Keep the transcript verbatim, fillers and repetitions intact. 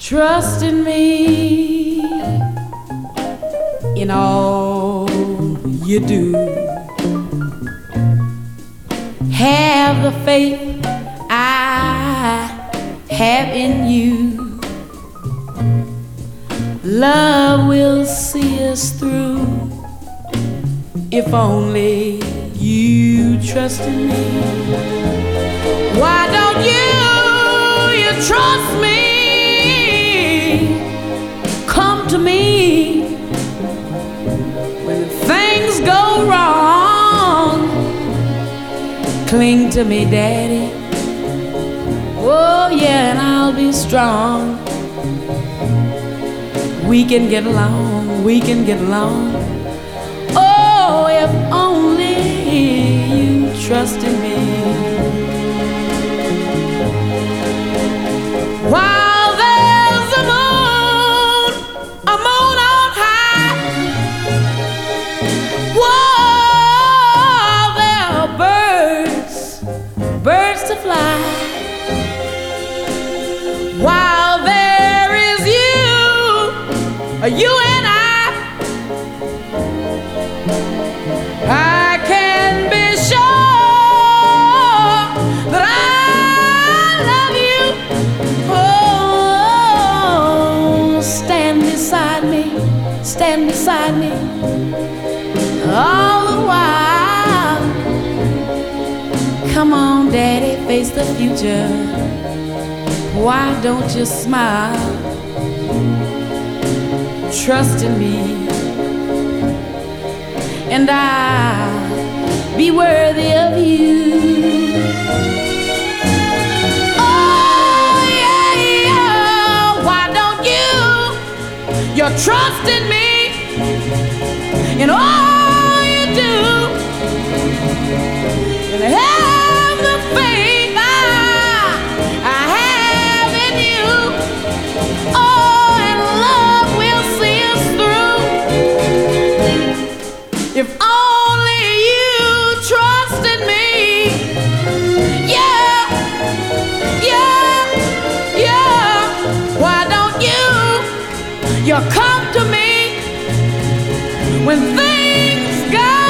Trust in me in all you do. Have the faith I have in you. Love will see us through if only you trust in me. Why don't you, you trust me? Come to me when things go wrong. Cling to me, Daddy. Oh yeah, and I'll be strong. We can get along, we can get along. Oh, if only you trust in me. While there's a moon, a moon on high, whoa, there are birds, birds to fly. While there is you, you and I, I can be sure that I love you. Oh, stand beside me, stand beside me all the while. Come on, Daddy, face the future. Why don't you smile? Trust in me, and I'll be worthy of you. Oh yeah, yeah. Why don't you, you trust in me in all you do, and have the faith I, I have in you. Oh, and love will see us through if only you trust in me. Yeah, yeah, yeah. Why don't you, you come to me when things go